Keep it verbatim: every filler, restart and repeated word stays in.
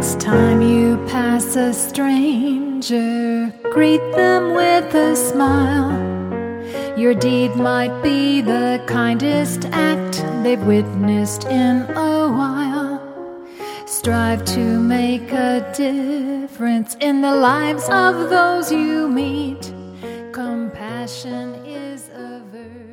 Next time you pass a stranger, greet them with a smile. Your deed might be the kindest act they've witnessed in a while. Strive to make a difference in the lives of those you meet. Compassion is a virtue.